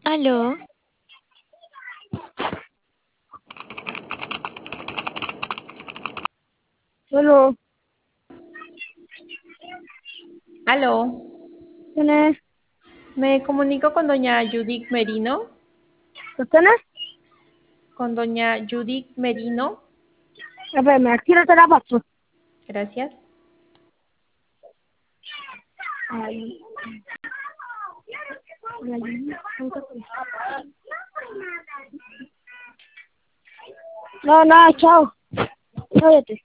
Aló, Bueno, aló, ¿tienes? me comunico con doña Judith Merino, ¿Lo tienes? con doña Judith Merino, A ver, me aquí no te la paso. gracias. Ay, no, no, chao. Cállate.